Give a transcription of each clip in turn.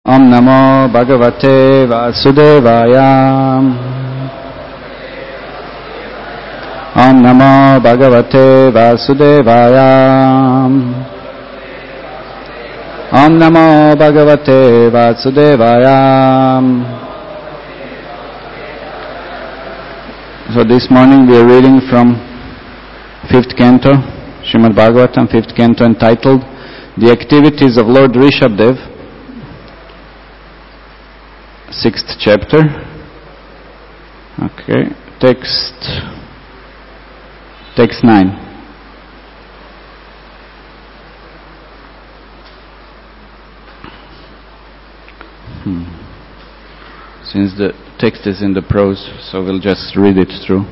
Om Namo Bhagavate Vasudevaya. Om Namo Bhagavate Vasudevaya. Om Namo Bhagavate Vasudevaya. So this morning we are reading from 5th canto, Srimad Bhagavatam, 5th canto, entitled The Activities of Lord Rishabhdev, 6th chapter. Okay, text 9. Since the text is in the prose, so we'll just read it through.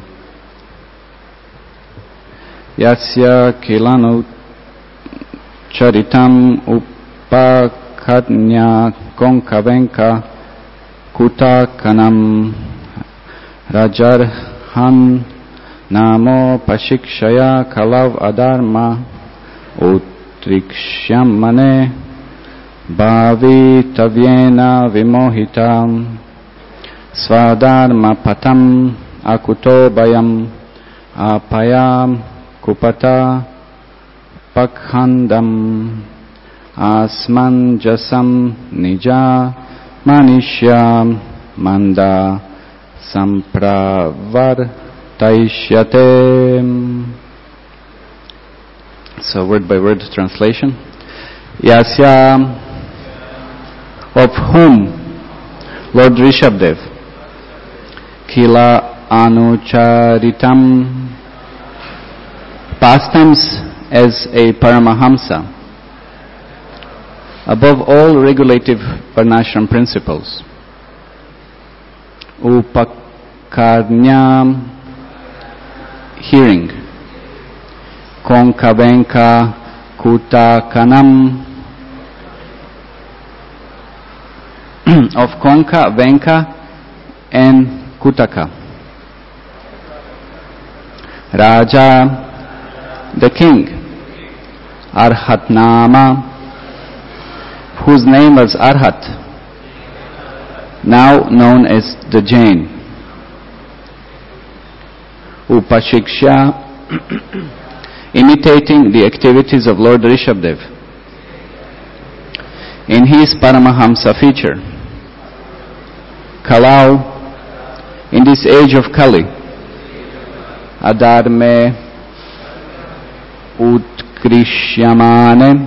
Yasya kilanu charitam upakadnya konkavenka Kuta kanam rajarhan namo pashikshaya kalav adharma utrikshyam mane bhavi tavyena vimohitam swadharma patam akuto bayam apayam kupata pakhandam asmanjasam nija Manishya manda sampravartaishyate. So word by word translation. Yasya, of whom Lord Rishabhdev, Kila Anucharitam, pastimes as a Paramahamsa, above all regulative Varnashram principles. Upakarnyam, hearing. Konkavenka kutakanam, of Konka, Venka and Kutaka. Raja, the king. Arhatnama, whose name was Arhat, now known as the Jain. Upashiksha, imitating the activities of Lord Rishabhdev in his Paramahamsa feature. Kalau, in this age of Kali, Adharme Utkrishyamane,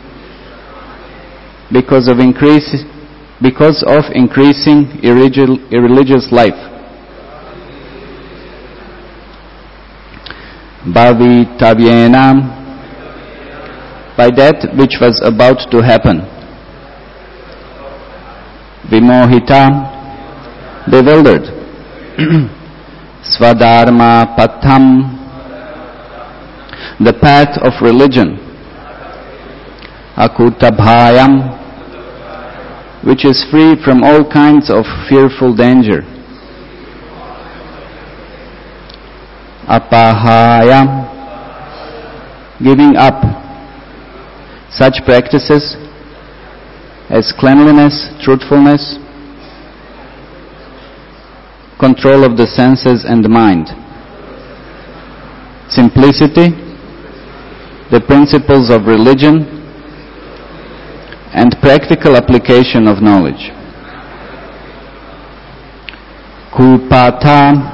because of increasing irreligious life. Bhavitavyena, by that which was about to happen. Vimohita, bewildered. Swadharma patham, the path of religion. Akutabhayam, which is free from all kinds of fearful danger. Apahaya, giving up such practices as cleanliness, truthfulness, control of the senses and the mind, simplicity, the principles of religion, and practical application of knowledge. Kupata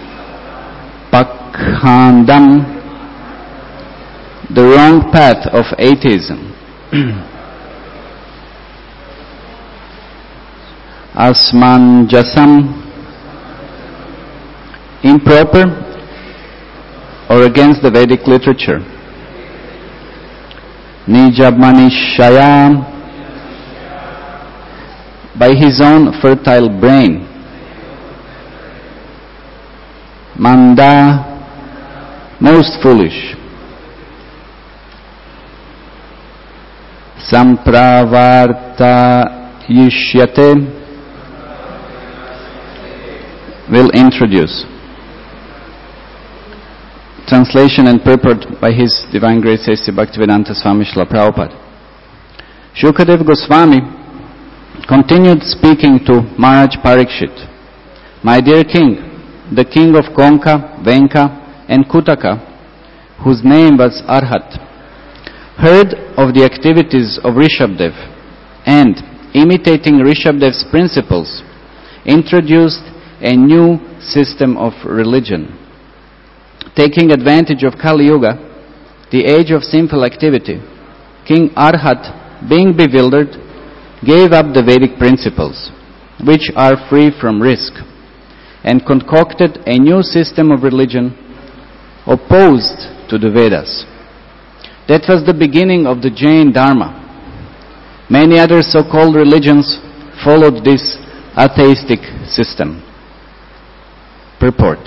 pakhandam, the wrong path of atheism. Asmanjasam, improper or against the Vedic literature. Nijabmanishayam, by his own fertile brain. Manda, most foolish. Sampravartayishyate, will introduce. Translation and purport by His Divine Grace A.C. Bhaktivedanta Swami Srila Prabhupada. Shukadev Goswami continued speaking to Maharaj Parikshit, "My dear king, the king of Konka, Venka and Kutaka, whose name was Arhat, heard of the activities of Rishabdev and, imitating Rishabdev's principles, introduced a new system of religion. Taking advantage of Kali Yuga, the age of sinful activity, King Arhat, being bewildered, gave up the Vedic principles, which are free from risk, and concocted a new system of religion opposed to the Vedas. That was the beginning of the Jain Dharma. Many other so-called religions followed this atheistic system." Purport.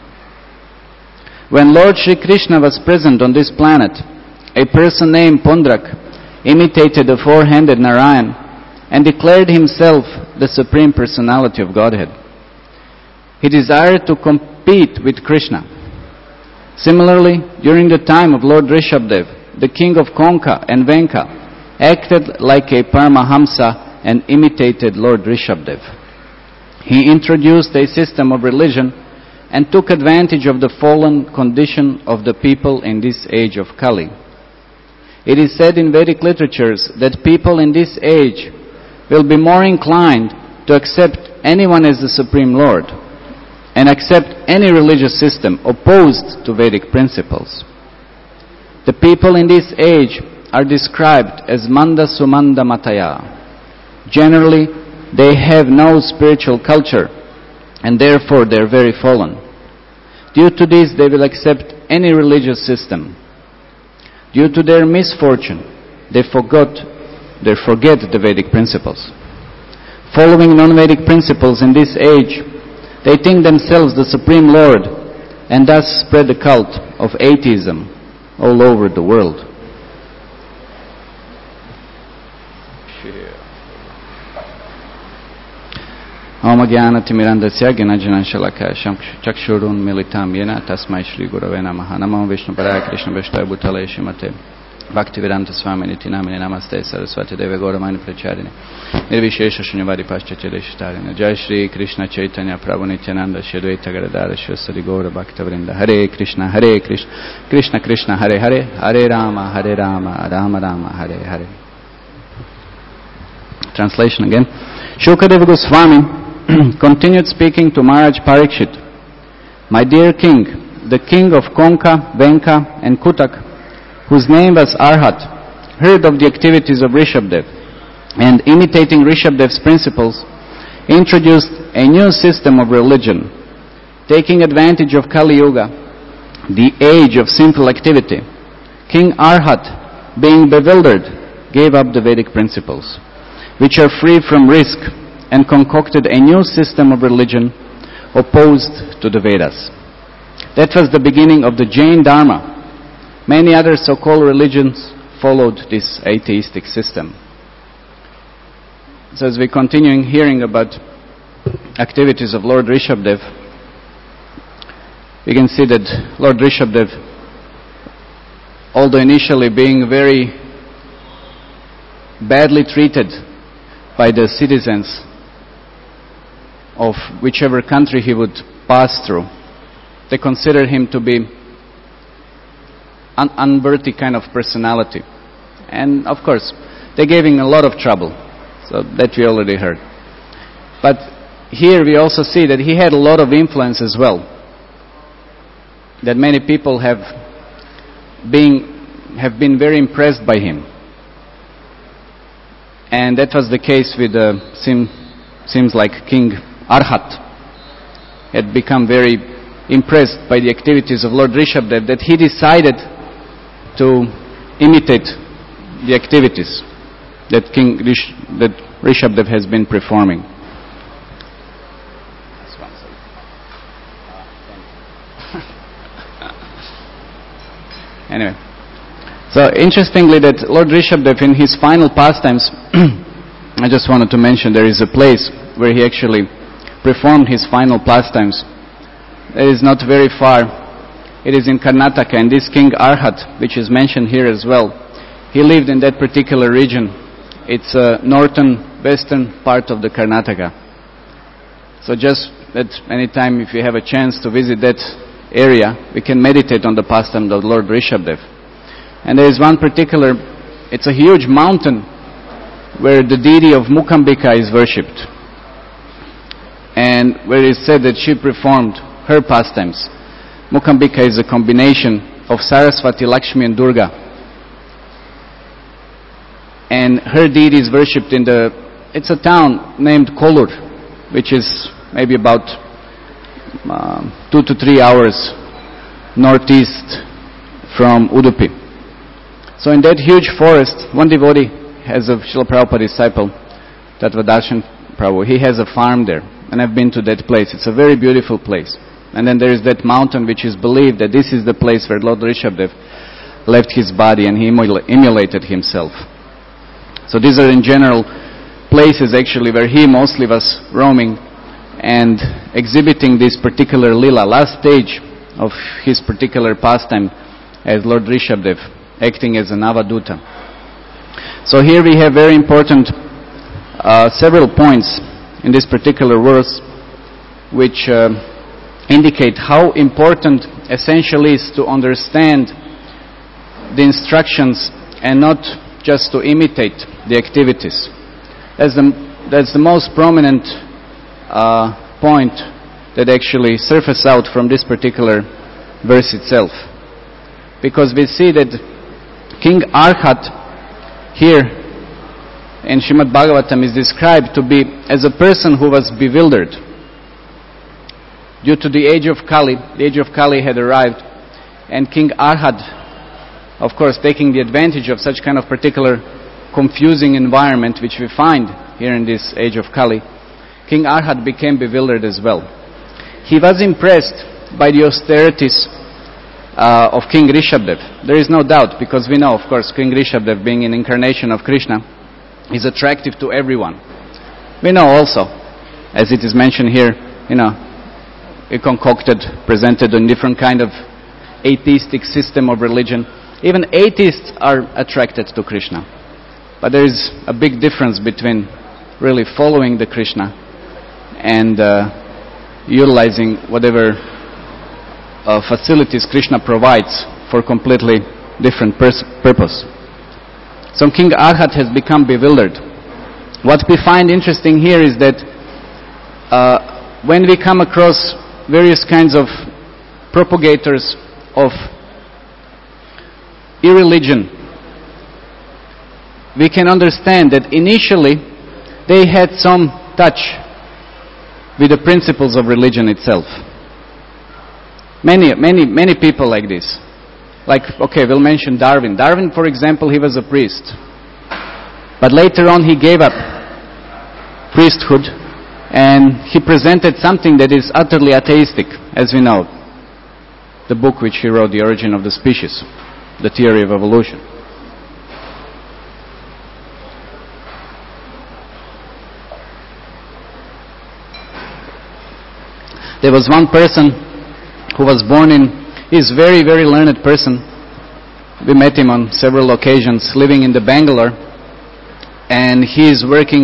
When Lord Sri Krishna was present on this planet, a person named Pundrak imitated the four-handed Narayan and declared himself the Supreme Personality of Godhead. He desired to compete with Krishna. Similarly, during the time of Lord Rishabdev, the king of Konka and Venka acted like a Paramahamsa and imitated Lord Rishabdev. He introduced a system of religion and took advantage of the fallen condition of the people in this age of Kali. It is said in Vedic literatures that people in this age will be more inclined to accept anyone as the Supreme Lord and accept any religious system opposed to Vedic principles. The people in this age are described as Manda Sumanda Mataya. Generally, they have no spiritual culture and therefore they are very fallen. Due to this, they will accept any religious system. Due to their misfortune, they forget the Vedic principles. Following non-Vedic principles in this age, they think themselves the Supreme Lord and thus spread the cult of atheism all over the world. Om Jnanatimirandasya Gnananjalakaya Chakshurun Militam Yena Tasmai Shri Gurave Namaha. Namo Vishnu Paraya Krishna Vishnu Bhutale Shrimate Bhaktivedanta Swami Niti Namine Namaste Saraswati Deve Gauramani Pracharini Nirvishesha Shunyavadi Paschachedeshtarina. Jai Shri Krishna Chaitanya Prabhu Nityananda Shri Advaita Gadadhara Shri Gaura Bhaktavrinda. Hare Krishna Krishna Krishna Hare Hare Hare Rama Rama Rama Hare Hare. Translation again. Shukadeva Goswami continued speaking to Maharaj Parikshit, "My dear king, the king of Konka, Venka and Kutak, whose name was Arhat, heard of the activities of Rishabdev and, imitating Rishabdev's principles, introduced a new system of religion. Taking advantage of Kali Yuga, the age of sinful activity, King Arhat, being bewildered, gave up the Vedic principles, which are free from risk, and concocted a new system of religion opposed to the Vedas. That was the beginning of the Jain Dharma. Many other so-called religions followed this atheistic system." So as we continue hearing about activities of Lord Rishabdev, we can see that Lord Rishabdev, although initially being very badly treated by the citizens of whichever country he would pass through, they considered him to be an unworthy kind of personality. And of course, they gave him a lot of trouble. So that we already heard. But here we also see that he had a lot of influence as well. That many people have been very impressed by him. And that was the case with seems like King Arhat had become very impressed by the activities of Lord Rishabdev, that he decided to imitate the activities that that Rishabdev has been performing. Anyway, so interestingly that Lord Rishabdev in his final pastimes, I just wanted to mention there is a place where he actually performed his final pastimes. It is not very far. It is in Karnataka, and this King Arhat, which is mentioned here as well, he lived in that particular region It's northern, western part of the Karnataka. So just that anytime if you have a chance to visit that area, we can meditate on the pastime of Lord Rishabdev. And there is one particular, it's a huge mountain where the deity of Mukambika is worshipped. And where it is said that she performed her pastimes. Mukambika is a combination of Saraswati, Lakshmi and Durga. And her deity is worshipped in it's a town named Kolur, which is maybe about 2 to 3 hours northeast from Udupi. So in that huge forest, one devotee has a Srila Prabhupada disciple, Tattvadarshan Prabhu. He has a farm there, and I've been to that place. It's a very beautiful place. And then there is that mountain which is believed that this is the place where Lord Rishabdev left his body and he immolated himself. So these are in general places actually where he mostly was roaming and exhibiting this particular lila, last stage of his particular pastime as Lord Rishabdev, acting as an avaduta. So here we have very important several points in this particular verse which indicate how important essentially is to understand the instructions and not just to imitate the activities. That's the most prominent point that actually surfaces out from this particular verse itself. Because we see that King Arhat here in Srimad Bhagavatam is described to be as a person who was bewildered. Due to the age of Kali had arrived, and King Arhat, of course, taking the advantage of such kind of particular confusing environment which we find here in this age of Kali, King Arhat became bewildered as well. He was impressed by the austerities of King Rishabdev. There is no doubt, because we know, of course, King Rishabdev, being an incarnation of Krishna, is attractive to everyone. We know also, as it is mentioned here, he concocted, presented a different kind of atheistic system of religion. Even atheists are attracted to Krishna. But there is a big difference between really following the Krishna and utilizing whatever facilities Krishna provides for completely different purpose. So King Arhat has become bewildered. What we find interesting here is that when we come across various kinds of propagators of irreligion, we can understand that initially they had some touch with the principles of religion itself. Many people like this. Like, okay, we'll mention Darwin. Darwin, for example, he was a priest. But later on he gave up priesthood and he presented something that is utterly atheistic, as we know. The book which he wrote, The Origin of the Species, the Theory of Evolution. There was one person who was born he's a very, very learned person. We met him on several occasions, living in the Bangalore. And he is working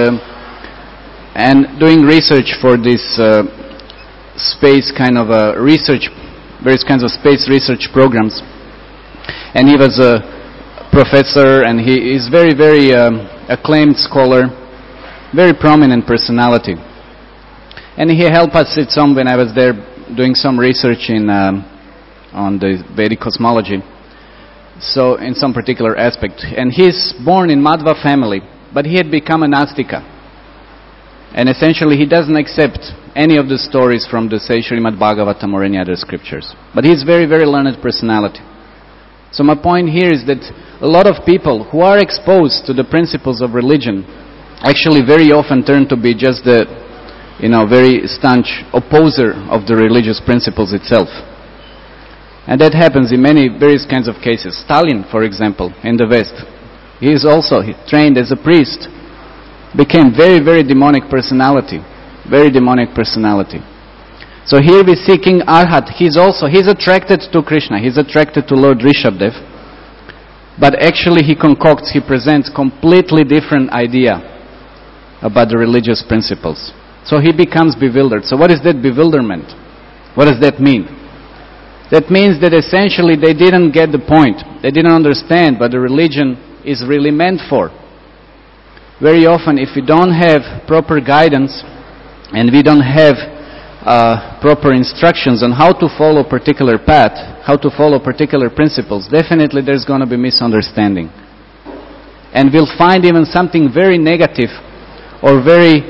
and doing research for this space kind of research, various kinds of space research programs. And he was a professor, and he is very, very acclaimed scholar, very prominent personality. And he helped us when I was there doing some research on the Vedic cosmology, so in some particular aspect. And he's born in Madhva family, but he had become a Nastika. And essentially he doesn't accept any of the stories from the, say, Srimad Bhagavatam or any other scriptures. But he's very, very learned personality. So my point here is that a lot of people who are exposed to the principles of religion actually very often turn to be just the very staunch opposer of the religious principles itself. And that happens in many various kinds of cases. Stalin, for example, in the West, he trained as a priest, became very, very demonic personality. Very demonic personality. So here we see King Arhat, he's attracted to Krishna, he's attracted to Lord Rishabdev. but actually he presents completely different idea about the religious principles. So he becomes bewildered. So what is that bewilderment? What does that mean? That means that essentially they didn't get the point. They didn't understand what the religion is really meant for. Very often, if we don't have proper guidance and we don't have proper instructions on how to follow a particular path, how to follow particular principles, definitely there's going to be misunderstanding. And we'll find even something very negative or very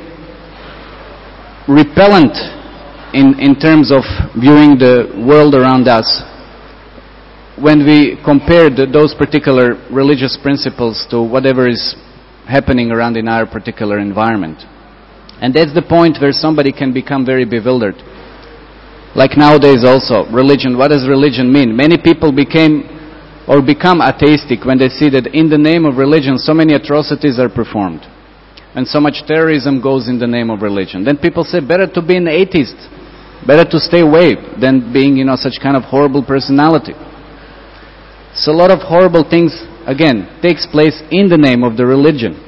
repellent in terms of viewing the world around us when we compare those particular religious principles to whatever is happening around in our particular environment. And that's the point where somebody can become very bewildered. Like nowadays also, religion, what does religion mean? Many people become atheistic when they see that in the name of religion so many atrocities are performed. And so much terrorism goes in the name of religion. Then people say, better to be an atheist, better to stay away than being, such kind of horrible personality. So a lot of horrible things, again, takes place in the name of the religion.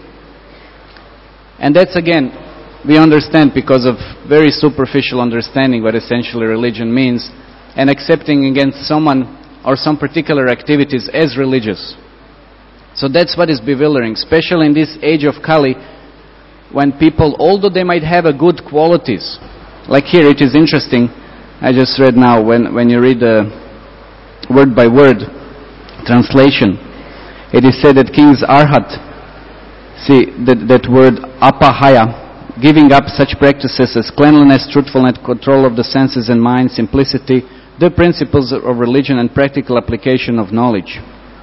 And that's, again, we understand because of very superficial understanding what essentially religion means and accepting against someone or some particular activities as religious. So that's what is bewildering, especially in this age of Kali, when people, although they might have a good qualities, like here it is interesting, I just read now, when you read the word by word translation, it is said that King Arhat, see that word apahaya, giving up such practices as cleanliness, truthfulness, control of the senses and mind, simplicity, the principles of religion and practical application of knowledge.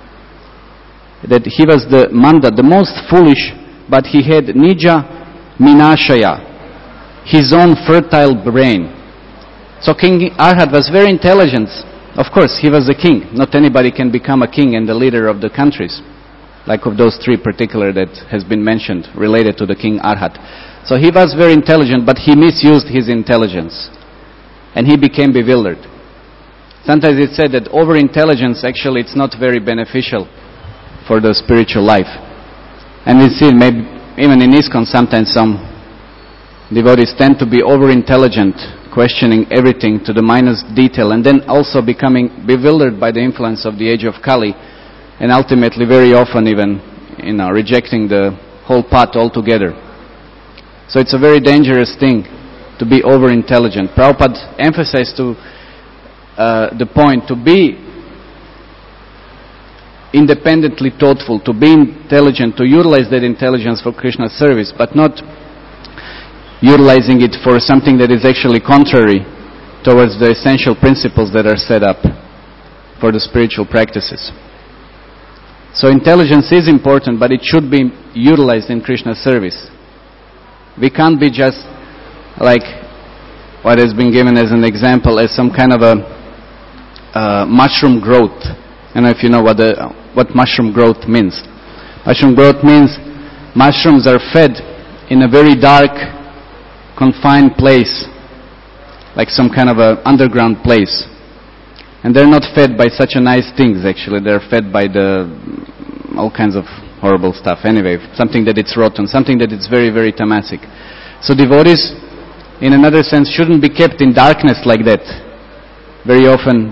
That he was the manda, the most foolish, but he had nija minashaya, his own fertile brain. So King Arhat was very intelligent. Of course, he was a king. Not anybody can become a king and the leader of the countries, like of those three particular that has been mentioned, related to the King Arhat. So he was very intelligent, but he misused his intelligence. And he became bewildered. Sometimes it's said that over-intelligence, actually, it's not very beneficial for the spiritual life. And we see maybe even in ISKCON sometimes some devotees tend to be over-intelligent, questioning everything to the minus detail, and then also becoming bewildered by the influence of the age of Kali, and ultimately very often even rejecting the whole path altogether. So it's a very dangerous thing to be over-intelligent. Prabhupada emphasized to the point to be independently thoughtful, to be intelligent, to utilize that intelligence for Krishna's service, but not utilizing it for something that is actually contrary towards the essential principles that are set up for the spiritual practices. So intelligence is important, but it should be utilized in Krishna's service. We can't be just like what has been given as an example as some kind of a mushroom growth. I don't know if you know what mushroom growth means. Mushroom growth means mushrooms are fed in a very dark, confined place, like some kind of a underground place. And they're not fed by such a nice things, actually. They're fed by all kinds of horrible stuff. Anyway, something that it's rotten, something that it's very, very tamasic. So devotees, in another sense, shouldn't be kept in darkness like that. Very often,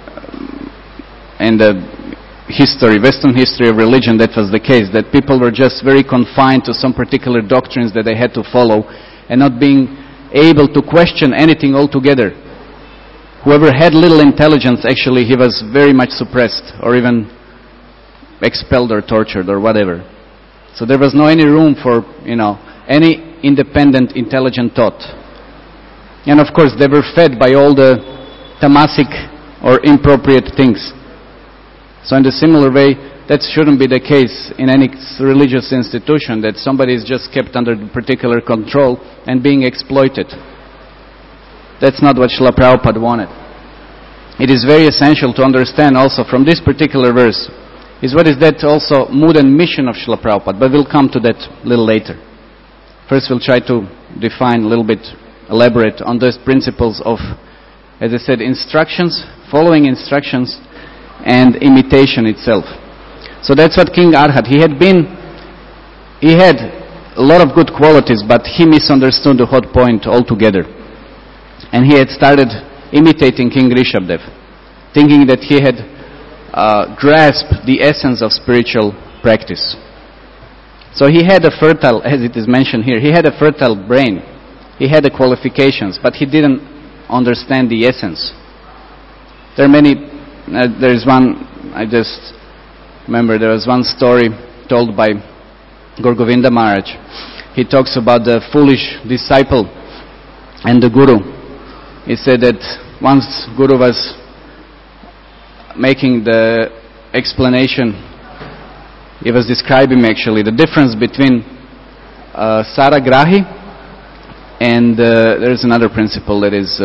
in the Western history of religion, that was the case, that people were just very confined to some particular doctrines that they had to follow and not being able to question anything altogether. Whoever had little intelligence, actually, he was very much suppressed or even expelled or tortured or whatever. So there was no any room for, any independent, intelligent thought. And of course, they were fed by all the tamasic or inappropriate things. So in a similar way, that shouldn't be the case in any religious institution, that somebody is just kept under particular control and being exploited. That's not what Srila Prabhupada wanted. It is very essential to understand also from this particular verse is what is that also mood and mission of Srila Prabhupada, but we'll come to that a little later. First we'll try to define a little bit, elaborate on those principles of, as I said, instructions, following instructions, and imitation itself. So that's what King Arhat, he had a lot of good qualities, but he misunderstood the whole point altogether. And he had started imitating King Rishabdev, thinking that he had grasped the essence of spiritual practice. So he had a fertile, as it is mentioned here, he had a fertile brain. He had the qualifications, but he didn't understand the essence. There are many, there is one, I just remember there was one story told by Gaur Govinda Maharaj. He talks about the foolish disciple and the Guru. He said that once Guru was making the explanation, he was describing actually the difference between Saragrahi and there is another principle that is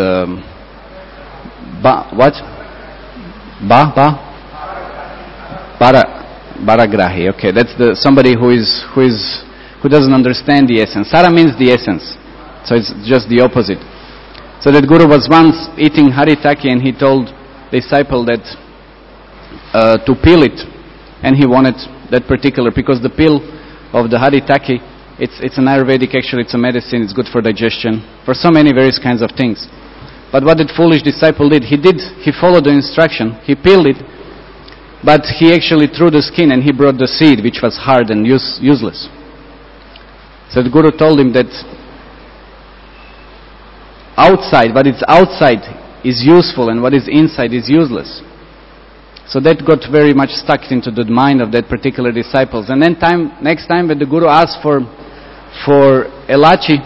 Baragrahi. Okay, that's somebody who doesn't understand the essence. Sara means the essence, so it's just the opposite. So that Guru was once eating haritaki and he told the disciple that to peel it, and he wanted that particular, because the peel of the haritaki, it's an Ayurvedic, actually it's a medicine, it's good for digestion, for so many various kinds of things. But what that foolish disciple did, he followed the instruction, he peeled it, but he actually threw the skin and he brought the seed, which was hard and useless. So the Guru told him that what is outside is useful and what is inside is useless. So that got very much stuck into the mind of that particular disciples. And then next time when the Guru asked for elachi,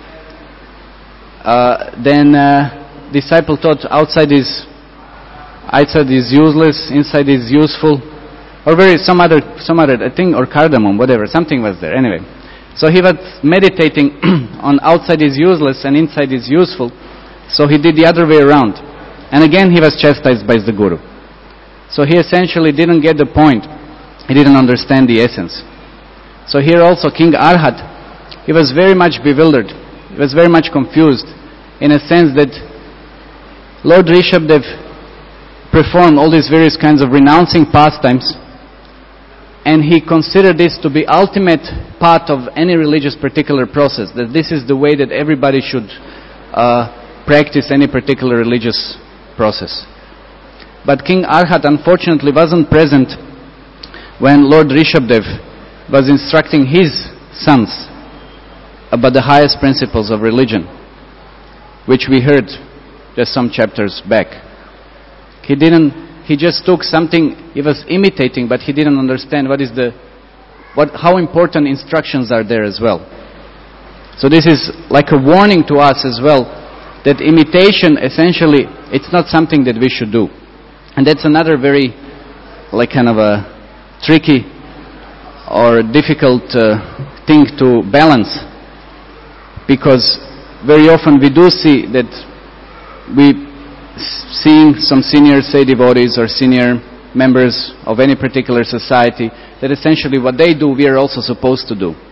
then disciple thought outside is useless, inside is useful, or some other I think, or cardamom, whatever, something was there. Anyway, so he was meditating on outside is useless and inside is useful. So he did the other way around, and again he was chastised by the Guru. So he essentially didn't get the point. He didn't understand the essence. So here also King Arhat, he was very much bewildered. He was very much confused, in a sense that Lord Rishabdev performed all these various kinds of renouncing pastimes, and he considered this to be ultimate part of any religious particular process, that this is the way that everybody should practice any particular religious process. But King Arhat unfortunately wasn't present when Lord Rishabdev was instructing his sons about the highest principles of religion, which we heard just some chapters back. He just took something, he was imitating, but he didn't understand how important instructions are there as well. So this is like a warning to us as well, that imitation essentially, it's not something that we should do. And that's another very kind of a tricky or difficult thing to balance, because very often we do see that seeing some senior, say, devotees or senior members of any particular society, that essentially what they do, we are also supposed to do.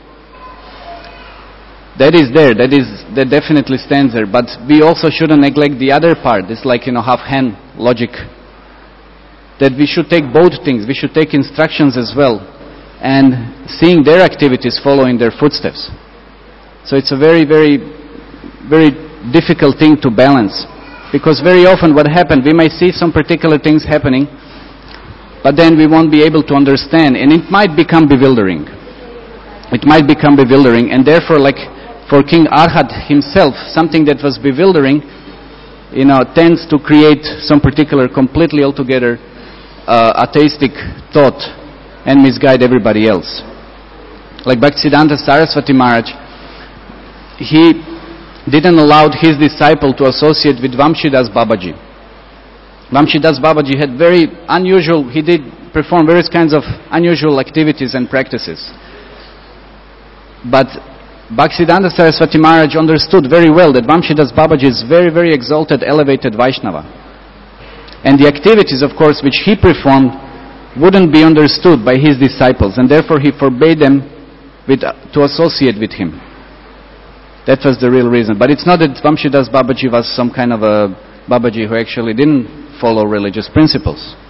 That is there, that definitely stands there, but we also shouldn't neglect the other part. It's like, half-hen logic. That we should take both things. We should take instructions as well, and seeing their activities, following their footsteps. So it's a very, very, very difficult thing to balance, because very often what happens, we may see some particular things happening, but then we won't be able to understand, and it might become bewildering. It might become bewildering, and therefore, like for King Arhat himself, something that was bewildering, tends to create some particular, completely altogether atheistic thought and misguide everybody else. Like Bhaktisiddhanta Saraswati Maharaj, he didn't allow his disciple to associate with Vamshidas Babaji. Vamshidas Babaji had he did perform various kinds of unusual activities and practices. But Bhaktisiddhanta Saraswati Maharaj understood very well that Vamshidas Babaji is very, very exalted, elevated Vaishnava. And the activities, of course, which he performed wouldn't be understood by his disciples, and therefore he forbade them to associate with him. That was the real reason. But it's not that Vamshidas Babaji was some kind of a Babaji who actually didn't follow religious principles.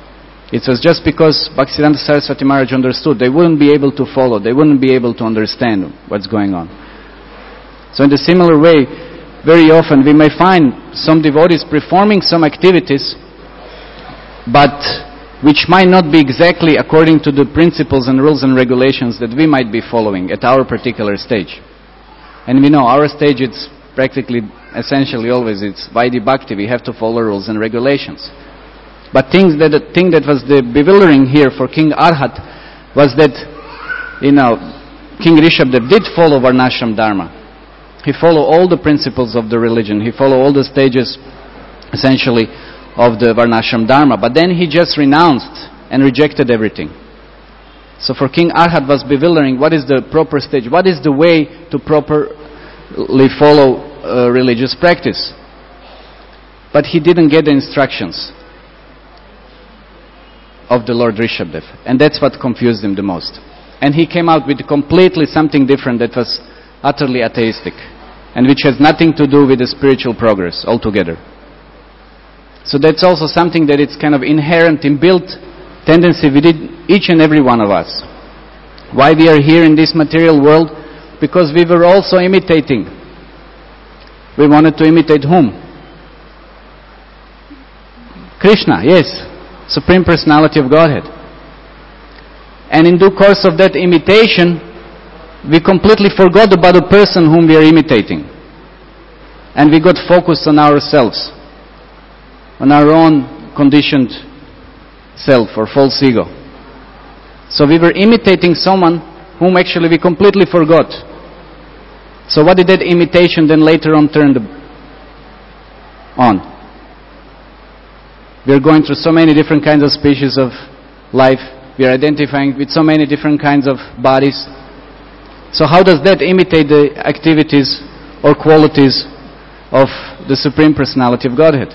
It was just because Bhaktisiddhanta Saraswati Maharaj understood. They wouldn't be able to follow. They wouldn't be able to understand what's going on. So in the similar way, very often we may find some devotees performing some activities, but which might not be exactly according to the principles and rules and regulations that we might be following at our particular stage. And we know our stage, it's practically, essentially always, it's Vaidhi Bhakti. We have to follow rules and regulations. But the thing that was the bewildering here for King Arhat was that, King Rishabdev did follow Varnashram Dharma. He followed all the principles of the religion. He followed all the stages, essentially, of the Varnashram Dharma. But then he just renounced and rejected everything. So for King Arhat was bewildering, what is the proper stage? What is the way to properly follow religious practice? But he didn't get the instructions of the Lord Rishabdev. And that's what confused him the most. And he came out with completely something different that was utterly atheistic, and which has nothing to do with the spiritual progress altogether. So that's also something that it's kind of inherent, inbuilt tendency within each and every one of us. Why we are here in this material world? Because we were also imitating. We wanted to imitate whom? Krishna, yes. Supreme Personality of Godhead. And in due course of that imitation, we completely forgot about the person whom we are imitating. And we got focused on ourselves, on our own conditioned self or false ego. So we were imitating someone whom actually we completely forgot. So what did that imitation then later on turn on? We are going through so many different kinds of species of life. We are identifying with so many different kinds of bodies. So how does that imitate the activities or qualities of the Supreme Personality of Godhead?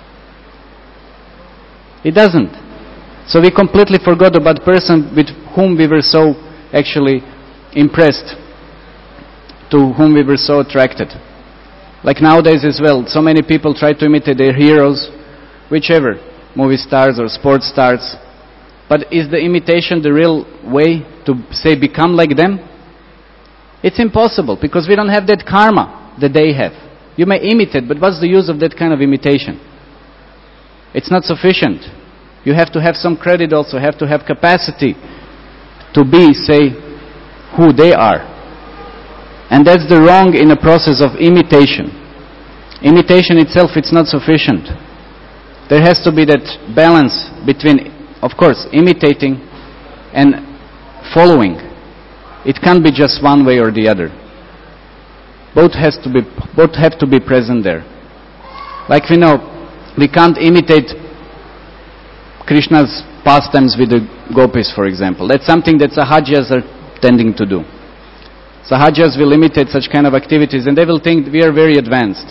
It doesn't. So we completely forgot about the person with whom we were so actually impressed, to whom we were so attracted. Like nowadays as well, so many people try to imitate their heroes, whichever, movie stars or sports stars. But is the imitation the real way to, say, become like them? It's impossible, because we don't have that karma that they have. You may imitate, but what's the use of that kind of imitation? It's not sufficient. You have to have some credit also, have to have capacity to be, say, who they are. And that's the wrong in a process of imitation. Imitation itself, it's not sufficient. There has to be that balance between, of course, imitating and following. It can't be just one way or the other. Both have to be present there. Like we know, we can't imitate Krishna's pastimes with the gopis, for example. That's something that sahajas are tending to do. Sahajas will imitate such kind of activities and they will think we are very advanced.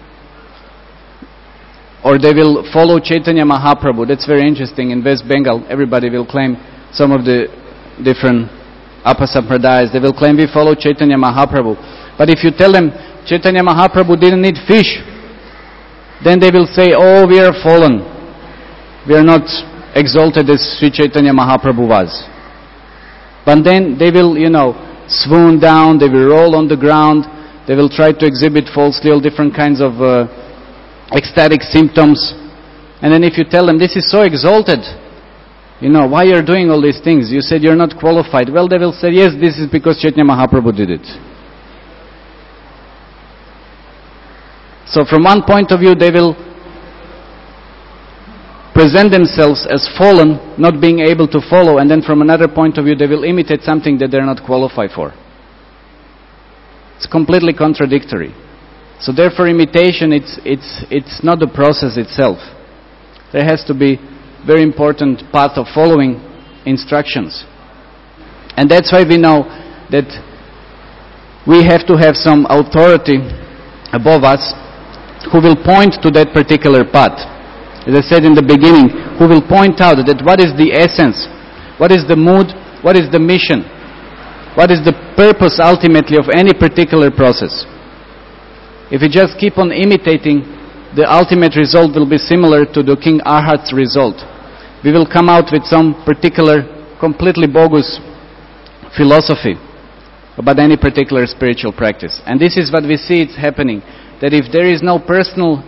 Or they will follow Chaitanya Mahaprabhu. That's very interesting. In West Bengal, everybody will claim, some of the different Apasampradayas, they will claim we follow Chaitanya Mahaprabhu. But if you tell them Chaitanya Mahaprabhu didn't eat fish, then they will say, oh, we are fallen. We are not exalted as Sri Chaitanya Mahaprabhu was. But then they will, swoon down, they will roll on the ground, they will try to exhibit falsely all different kinds of ecstatic symptoms. And then if you tell them, this is so exalted, why you're doing all these things? You said you're not qualified. Well, they will say, yes, this is because Chaitanya Mahaprabhu did it. So from one point of view, they will present themselves as fallen, not being able to follow, and then from another point of view, they will imitate something that they're not qualified for. It's completely contradictory. So therefore, imitation, it's not the process itself. There has to be very important path of following instructions. And that's why we know that we have to have some authority above us who will point to that particular path. As I said in the beginning, who will point out that what is the essence, what is the mood, what is the mission, what is the purpose ultimately of any particular process. If we just keep on imitating, the ultimate result will be similar to the King Arhat's result. we will come out with some particular, completely bogus philosophy about any particular spiritual practice. And this is what we see it's happening, that if there is no personal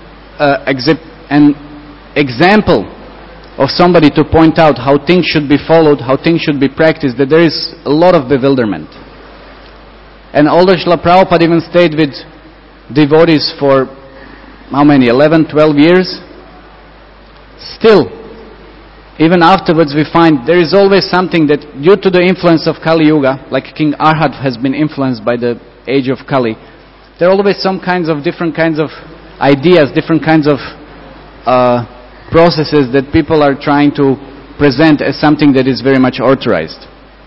example of somebody to point out how things should be followed, how things should be practiced, that there is a lot of bewilderment. And although Srila Prabhupada even stayed with devotees for how many, 11, 12 years, still, even afterwards we find there is always something that, due to the influence of Kali Yuga, like King Arhat has been influenced by the age of Kali, there are always some kinds of different kinds of ideas, different kinds of processes that people are trying to present as something that is very much authorized.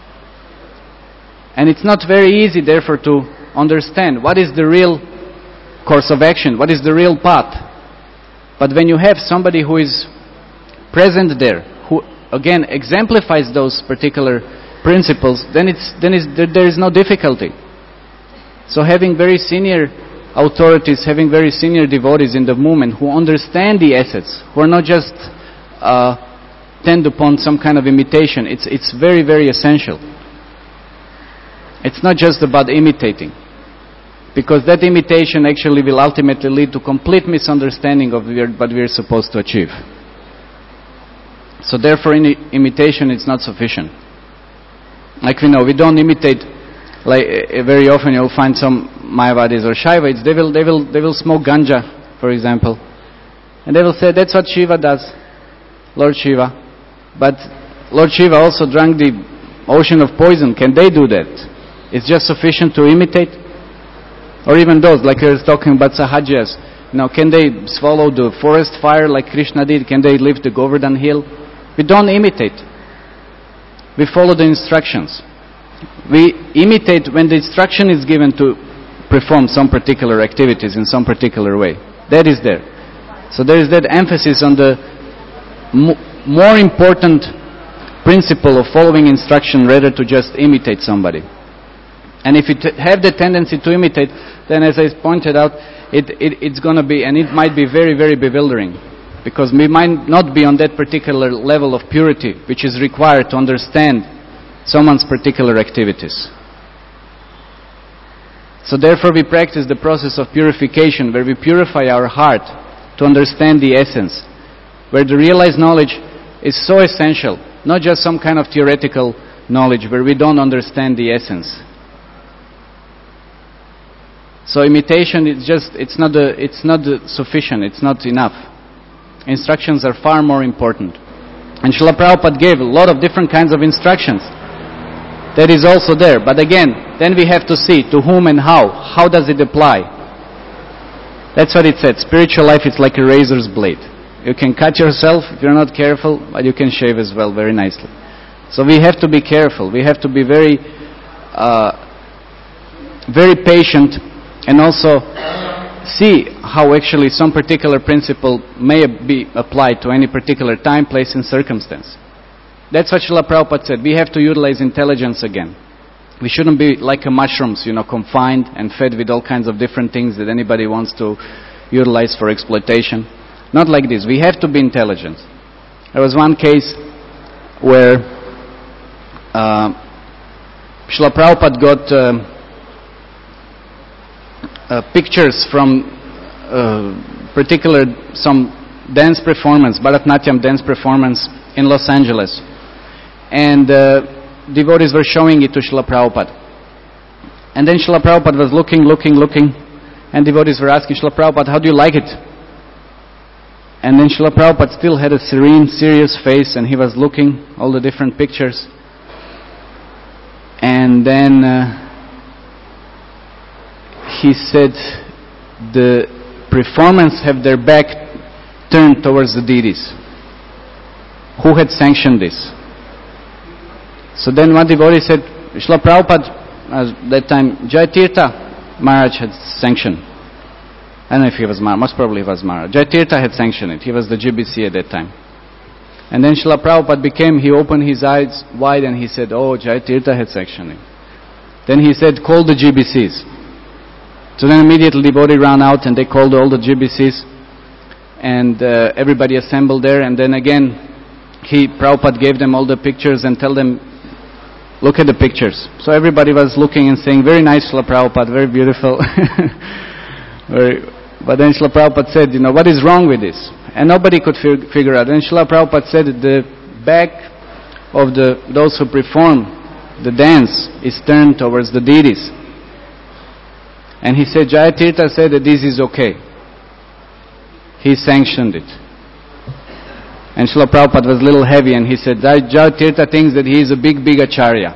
And it's not very easy, therefore, to understand what is the real course of action, what is the real path. But when you have somebody who is present there, who again exemplifies those particular principles, then there is no difficulty. So having very senior authorities, having very senior devotees in the movement who understand the essence, who are not just tend upon some kind of imitation, it's very, very essential. It's not just about imitating, because that imitation actually will ultimately lead to complete misunderstanding of what we are supposed to achieve. So therefore, imitation is not sufficient. Like we know, we don't imitate. Like very often, you'll find some Mayavadis or Shaivites. They will smoke ganja, for example, and they will say that's what Shiva does, Lord Shiva. But Lord Shiva also drank the ocean of poison. Can they do that? It's just sufficient to imitate? Or even those, like I was talking about Sahajyas, can they swallow the forest fire like Krishna did? Can they lift the Govardhan hill? We don't imitate. We follow the instructions. We imitate when the instruction is given to perform some particular activities in some particular way. That is there. So there is that emphasis on the more important principle of following instruction rather to just imitate somebody. And if you have the tendency to imitate, then as I pointed out, it's going to be, and it might be very, very bewildering, because we might not be on that particular level of purity which is required to understand someone's particular activities. So therefore we practice the process of purification, where we purify our heart to understand the essence, where the realized knowledge is so essential, not just some kind of theoretical knowledge where we don't understand the essence. So imitation it's not sufficient, it's not enough. Instructions are far more important. And Srila Prabhupada gave a lot of different kinds of instructions. That is also there. But again, then we have to see to whom and how. How does it apply? That's what it said. Spiritual life is like a razor's blade. You can cut yourself if you're not careful, but you can shave as well very nicely. So we have to be careful. We have to be very, very patient, and also see how actually some particular principle may be applied to any particular time, place, and circumstance. That's what Srila Prabhupada said. We have to utilize intelligence again. We shouldn't be like a mushrooms, confined and fed with all kinds of different things that anybody wants to utilize for exploitation. Not like this. We have to be intelligent. There was one case where Srila Prabhupada got pictures from particular some dance performance, Bharatanatyam dance performance in Los Angeles. And devotees were showing it to Srila Prabhupada. And then Srila Prabhupada was looking, and devotees were asking, Srila Prabhupada, how do you like it? And then Srila Prabhupada still had a serene, serious face, and he was looking all the different pictures. And then he said, the performers have their back turned towards the deities. Who had sanctioned this? So then one devotee said, Srila Prabhupada, at that time, Jayatirtha Maharaj had sanctioned. I don't know if he was Maharaj, most probably he was Maharaj. Jayatirtha had sanctioned it. He was the GBC at that time. And then Srila Prabhupada he opened his eyes wide and he said, oh, Jayatirtha had sanctioned it. Then he said, call the GBCs. So then immediately the devotee ran out and they called all the GBCs. And everybody assembled there. And then again, Prabhupada gave them all the pictures and tell them, look at the pictures. So everybody was looking and saying, very nice Srila Prabhupada, very beautiful. But then Srila Prabhupada said, what is wrong with this? And nobody could figure out. And Srila Prabhupada said that the back of those who perform the dance is turned towards the deities. And he said, Jayatirtha said that this is okay. He sanctioned it. And Srila Prabhupada was a little heavy and he said, Jayatirtha thinks that he is a big acharya.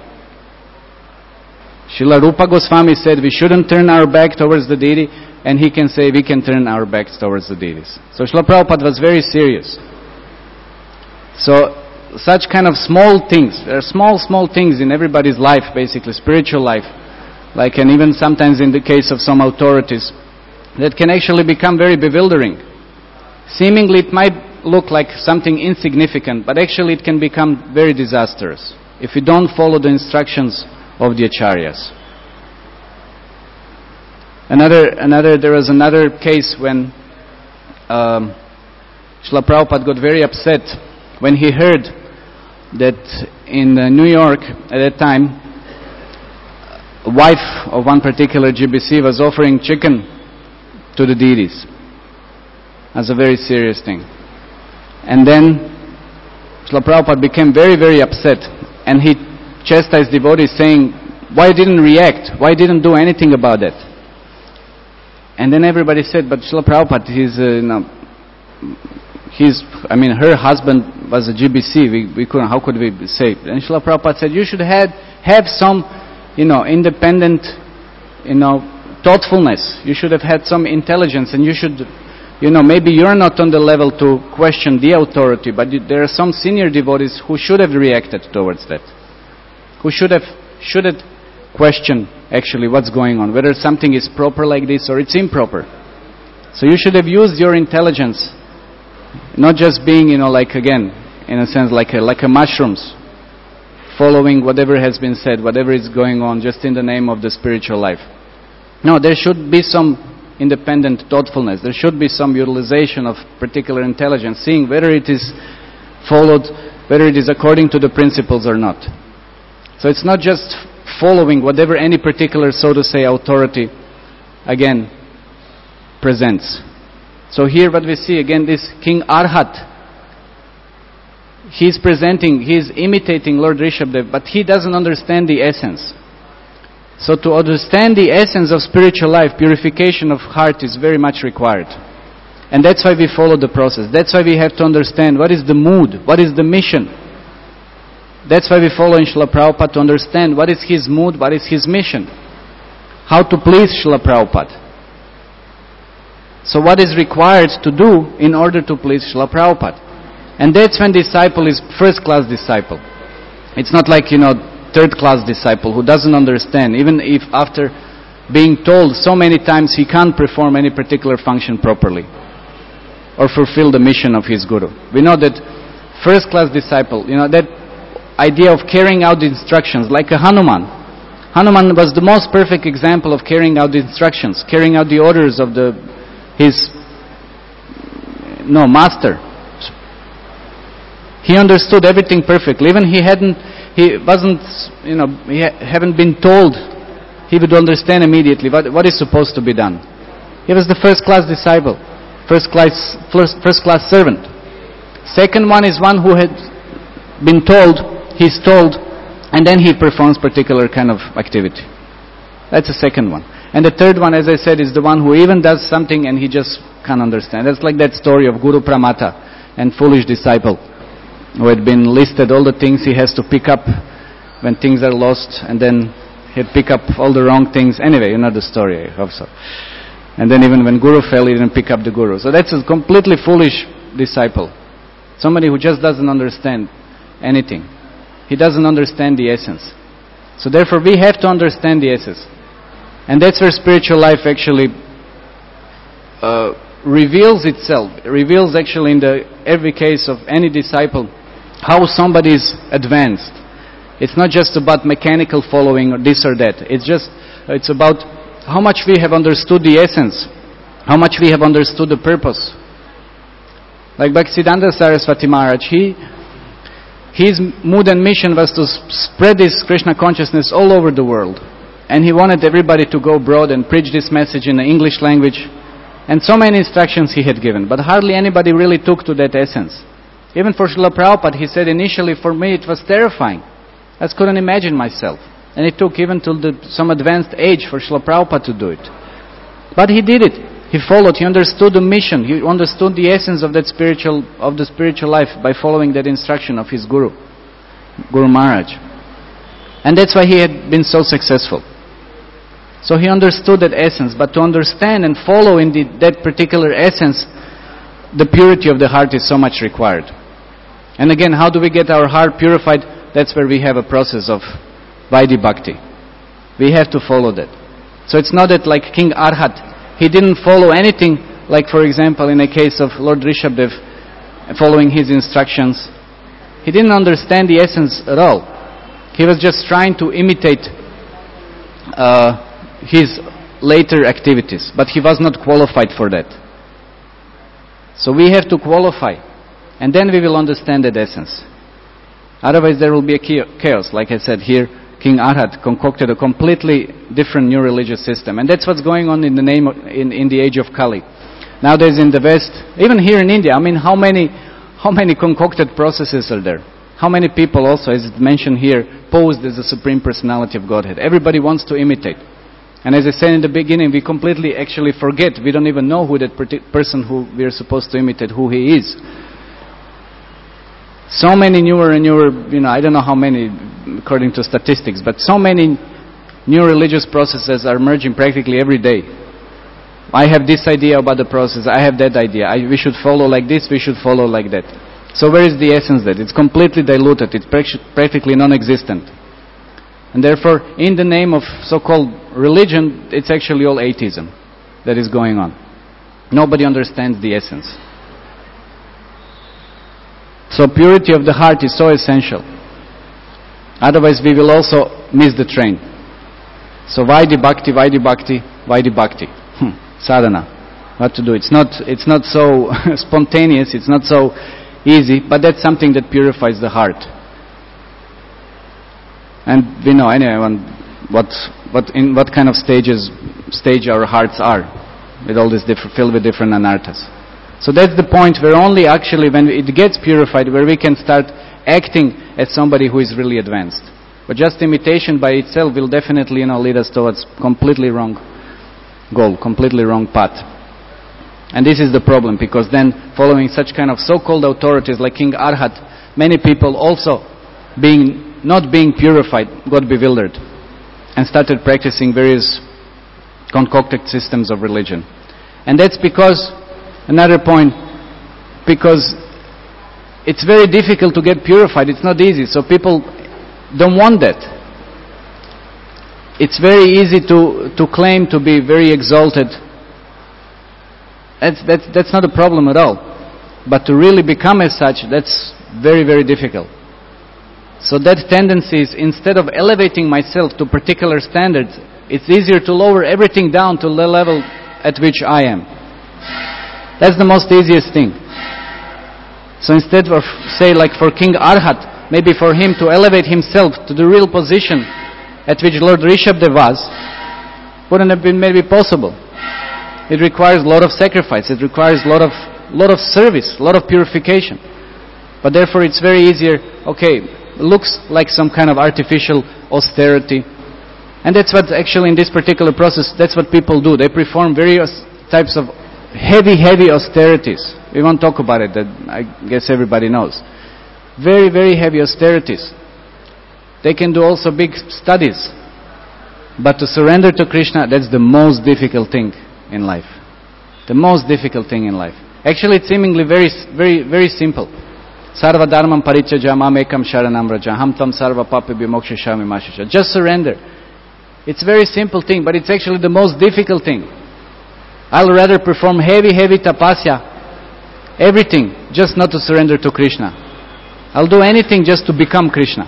Srila Rupa Goswami said we shouldn't turn our back towards the deity, and he can say we can turn our backs towards the deities. So Srila Prabhupada was very serious. So such kind of small things, there are small things in everybody's life, basically, spiritual life, like, and even sometimes in the case of some authorities, that can actually become very bewildering. Seemingly it might look like something insignificant, but actually it can become very disastrous if you don't follow the instructions of the acharyas. There was another case when Srila Prabhupada got very upset when he heard that in New York at that time, a wife of one particular GBC was offering chicken to the deities. That's a very serious thing. And then Srila Prabhupada became very upset, and he chastised devotees saying, why didn't react? Why didn't do anything about that? And then everybody said, but Srila Prabhupada, her husband was a GBC, we couldn't, how could we say? And Srila Prabhupada said, you should have some, independent, thoughtfulness. You should have had some intelligence, and you should, maybe you're not on the level to question the authority, but there are some senior devotees who should have reacted towards that. Who should have questioned actually what's going on, whether something is proper like this or it's improper. So you should have used your intelligence, not just being, again, in a sense, like a mushrooms, following whatever has been said, whatever is going on, just in the name of the spiritual life. No, there should be some independent thoughtfulness. There should be some utilization of particular intelligence, seeing whether it is followed, whether it is according to the principles or not. So it's not just following whatever any particular, so to say, authority, again, presents. So here what we see, again, this King Arhat, he's imitating Lord Rishabdev, but he doesn't understand the essence. So to understand the essence of spiritual life, purification of heart is very much required. And that's why we follow the process. That's why we have to understand what is the mood, what is the mission. That's why we follow in Srila Prabhupada, to understand what is his mood, what is his mission. How to please Srila Prabhupada. So what is required to do in order to please Srila Prabhupada. And that's when disciple is first-class disciple. It's not like, third-class disciple who doesn't understand, even if after being told so many times he can't perform any particular function properly or fulfill the mission of his guru. We know that first-class disciple, that idea of carrying out the instructions, like a Hanuman. Hanuman was the most perfect example of carrying out the instructions, carrying out the orders of his master. He understood everything perfectly. Even he hadn't been told, he would understand immediately what is supposed to be done. He was the first-class disciple, first-class servant. Second one is one who had been told, he's told, and then he performs particular kind of activity. That's the second one. And the third one, as I said, is the one who even does something and he just can't understand. That's like that story of Guru Pramata and foolish disciple, who had been listed all the things he has to pick up when things are lost, and then he'd pick up all the wrong things. Anyway, you know the story, I hope so. And then even when Guru fell, he didn't pick up the Guru. So that's a completely foolish disciple. Somebody who just doesn't understand anything. He doesn't understand the essence. So therefore we have to understand the essence. And that's where spiritual life actually reveals itself. It reveals actually in every case of any disciple how somebody is advanced. It's not just about mechanical following or this or that. It's about how much we have understood the essence. How much we have understood the purpose. Like Bhaktisiddhanta Saraswati Maharaj, his mood and mission was to spread this Krishna consciousness all over the world. And he wanted everybody to go abroad and preach this message in the English language. And so many instructions he had given. But hardly anybody really took to that essence. Even for Srila Prabhupada, he said initially for me it was terrifying. I just couldn't imagine myself. And it took even till some advanced age for Srila Prabhupada to do it. But he did it. He followed. He understood the mission. He understood the essence of the spiritual life by following that instruction of his Guru, Guru Maharaj. And that's why he had been so successful. So he understood that essence. But to understand and follow in that particular essence, the purity of the heart is so much required. And again, how do we get our heart purified? That's where we have a process of Vaidhi Bhakti. We have to follow that. So it's not that like King Arhat, he didn't follow anything, like for example in the case of Lord Rishabdev, following his instructions. He didn't understand the essence at all. He was just trying to imitate his later activities, but he was not qualified for that. So we have to qualify, and then we will understand that essence. Otherwise there will be a chaos. Like I said here, King Arhat concocted a completely different new religious system. And that's what's going on in the age of Kali. Nowadays in the West, even here in India, I mean, how many concocted processes are there? How many people also, as it mentioned here, posed as the Supreme Personality of Godhead? Everybody wants to imitate. And as I said in the beginning, we completely actually forget. We don't even know who that person who we are supposed to imitate, who he is. So many newer and newer, I don't know how many according to statistics, but so many new religious processes are emerging practically every day. I have this idea about the process, I have that idea. We should follow like this, we should follow like that. So where is the essence that? It's completely diluted, it's practically non-existent. And therefore, in the name of so-called religion, it's actually all atheism that is going on. Nobody understands the essence. So purity of the heart is so essential. Otherwise we will also miss the train. So Vaidhi Bhakti, Vaidhi Bhakti, Vaidhi Bhakti. Sadhana. What to do? It's not so spontaneous, it's not so easy, but that's something that purifies the heart. And we know anyway in what kind of stage our hearts are, with all this filled with different anarthas. So that's the point where only actually when it gets purified, where we can start acting as somebody who is really advanced. But just imitation by itself will definitely lead us towards completely wrong goal, completely wrong path. And this is the problem, because then following such kind of so-called authorities like King Arhat, many people also not being purified got bewildered and started practicing various concocted systems of religion. And that's because, another point, because it's very difficult to get purified. It's not easy. So people don't want that. It's very easy to claim to be very exalted. That's not a problem at all. But to really become as such, that's very, very difficult. So that tendency is, instead of elevating myself to particular standards, it's easier to lower everything down to the level at which I am. That's the most easiest thing. So instead of, say, like for King Arhat, maybe for him to elevate himself to the real position at which Lord Rishabdev was, wouldn't have been maybe possible. It requires a lot of sacrifice. It requires a lot of service, a lot of purification. But therefore it's very easier, looks like some kind of artificial austerity. And that's what actually in this particular process, that's what people do. They perform various types of heavy austerities. We won't talk about it, that I guess everybody knows. Very, very heavy austerities. They can do also big studies. But to surrender to Krishna, that's the most difficult thing in life. The most difficult thing in life. Actually, it's seemingly very, very, very simple. Sarva dharmam parityaja mam ekam sharanam vraja ham tam sarva papebhyo mokshashami mashasha. Just surrender. It's a very simple thing, but it's actually the most difficult thing. I'll rather perform heavy tapasya, everything, just not to surrender to Krishna. I'll do anything just to become Krishna.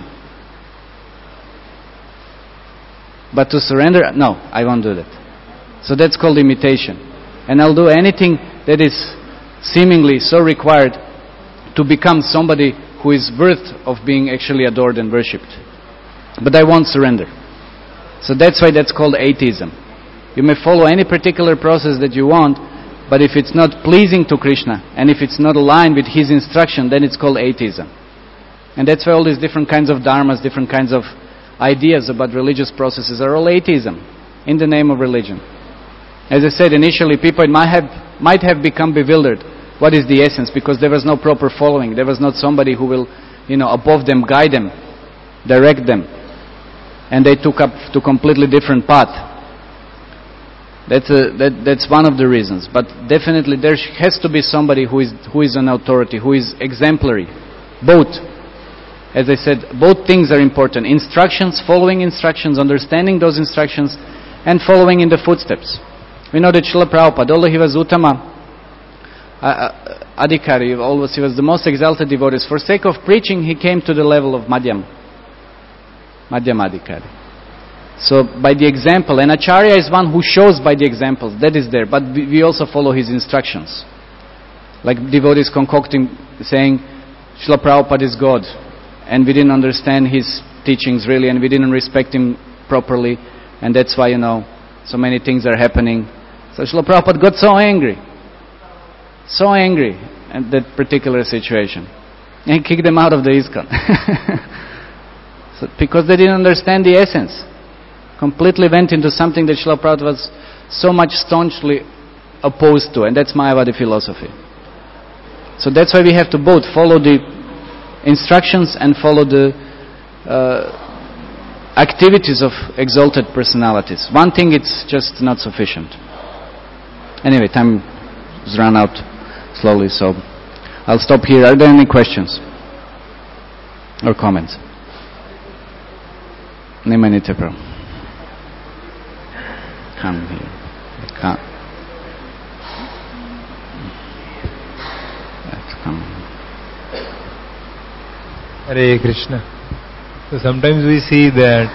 But to surrender, no, I won't do that. So that's called imitation. And I'll do anything that is seemingly so required to become somebody who is worth of being actually adored and worshipped. But I won't surrender. So that's why that's called atheism. You may follow any particular process that you want, but if it's not pleasing to Krishna, and if it's not aligned with his instruction, then it's called atheism. And that's why all these different kinds of dharmas, different kinds of ideas about religious processes are all atheism, in the name of religion. As I said, initially people might have become bewildered. What is the essence? Because there was no proper following. There was not somebody who will, above them, guide them, direct them. And they took up to completely different path. That's one of the reasons. But definitely there has to be somebody who is an authority, who is exemplary. Both. As I said, both things are important. Instructions, following instructions, understanding those instructions, and following in the footsteps. We know that Srila Prabhupada, although he was Uttama Adhikari, he was the most exalted devotee, for sake of preaching he came to the level of Madhyam Adhikari. So by the example, and Acharya is one who shows by the examples, that is there, but we also follow his instructions. Like devotees concocting, saying, Srila Prabhupada is God, and we didn't understand his teachings really, and we didn't respect him properly, and that's why, so many things are happening. So Srila Prabhupada got so angry at that particular situation. And he kicked them out of the ISKCON. So, because they didn't understand the essence. Completely went into something that Srila Prabhupada was so much staunchly opposed to, and that's Mayavadi philosophy. So that's why we have to both follow the instructions and follow the activities of exalted personalities. One thing, it's just not sufficient. Anyway, time has run out slowly, so I'll stop here. Are there any questions or comments? Nimanita Prabhu. Come here. Come. Let's come. Hare Krishna. So sometimes we see that,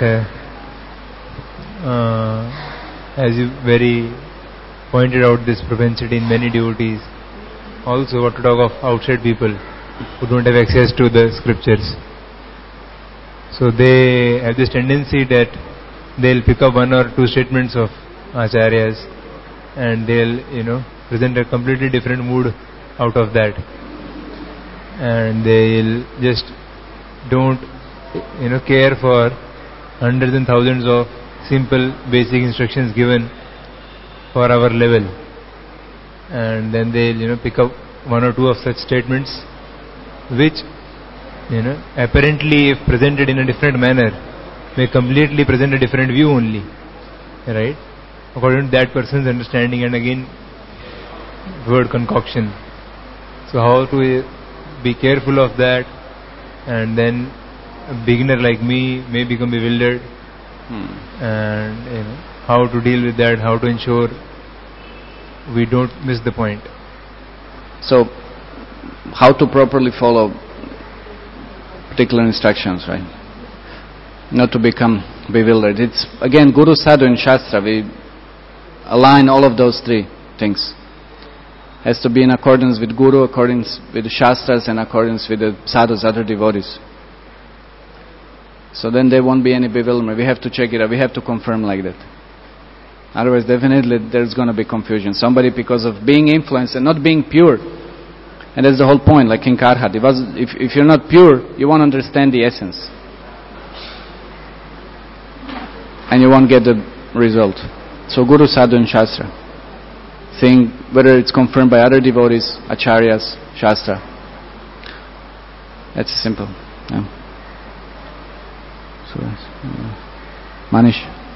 as you very pointed out, this propensity in many devotees. Also, what to talk of outside people who don't have access to the scriptures. So they have this tendency that they'll pick up one or two statements of acharyas and they'll, present a completely different mood out of that. And they'll just don't, care for hundreds and thousands of simple basic instructions given for our level. And then they'll, pick up one or two of such statements which, apparently if presented in a different manner may completely present a different view only, right? According to that person's understanding, and again word concoction. So how to be careful of that, and then a beginner like me may become bewildered, and how to deal with that, how to ensure we don't miss the point. So, how to properly follow particular instructions, right? Not to become bewildered. It's again Guru, Sadhu and Shastra. We align all of those three things. Has to be in accordance with Guru, accordance with the Shastras, and accordance with the Sadhus, other devotees. So then there won't be any bewilderment. We have to check it out. We have to confirm like that. Otherwise, definitely there's going to be confusion. Somebody, because of being influenced and not being pure, and that's the whole point, like in Karhat. If you're not pure, you won't understand the essence. And you won't get the result. So Guru, Sadhu and Shastra. Seeing whether it's confirmed by other devotees, acharyas, Shastra. That's simple. Yeah. So, Manish.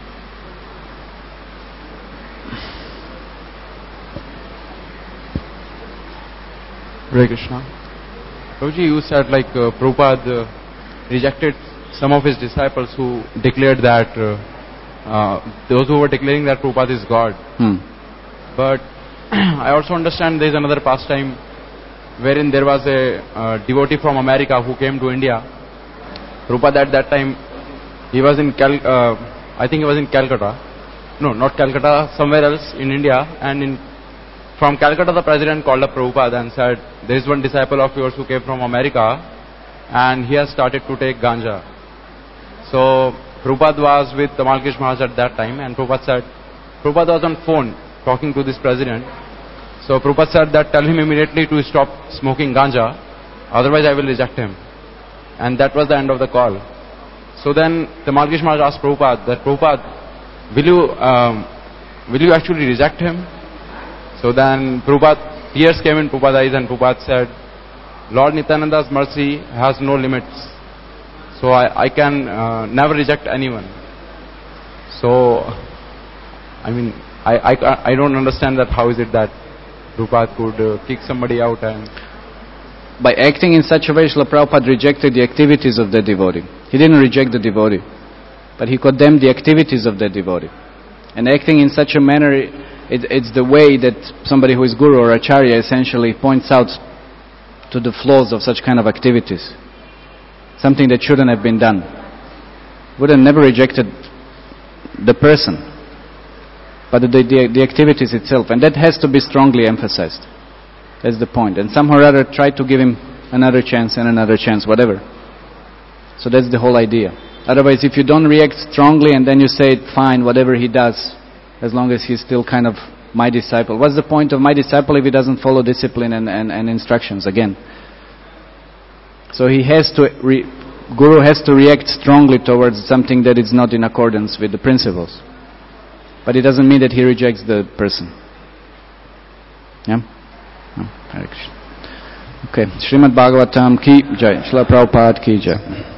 Hare Krishna. Prabhuji, you said Prabhupada rejected some of his disciples who declared that those who were declaring that Prabhupada is God. But I also understand there is another pastime wherein there was a devotee from America who came to India. Prabhupada at that time, he was in I think he was in Calcutta. No, not Calcutta, somewhere else in India. And from Calcutta, the president called up Prabhupada and said, there is one disciple of yours who came from America and he has started to take ganja. So Prabhupada was with Tamal Krish Maharaj at that time, and Prabhupada was on phone talking to this president. So Prabhupada said that tell him immediately to stop smoking ganja, otherwise I will reject him. And that was the end of the call. So then Tamal Krish Maharaj asked Prabhupada that, Prabhupada, will you actually reject him? So then Prabhupada, tears came in Prabhupada's eyes, and Prabhupada said, Lord Nityananda's mercy has no limits. So I can never reject anyone. So, I mean, I don't understand that how is it that Prabhupada could kick somebody out and... By acting in such a way, Srila Prabhupada rejected the activities of the devotee. He didn't reject the devotee, but he condemned the activities of the devotee. And acting in such a manner, it's the way that somebody who is guru or acharya essentially points out to the flaws of such kind of activities. Something that shouldn't have been done. Would have never rejected the person, but the activities itself. And that has to be strongly emphasized. That's the point. And somehow or other try to give him another chance and another chance, whatever. So that's the whole idea. Otherwise, if you don't react strongly and then you say, fine, whatever he does, as long as he's still kind of my disciple. What's the point of my disciple if he doesn't follow discipline and instructions again? So he has to, Guru has to react strongly towards something that is not in accordance with the principles. But it doesn't mean that he rejects the person. Yeah? No, Hare Krishna. Okay. Srimad Bhagavatam ki jai. Srila Prabhupada ki jai.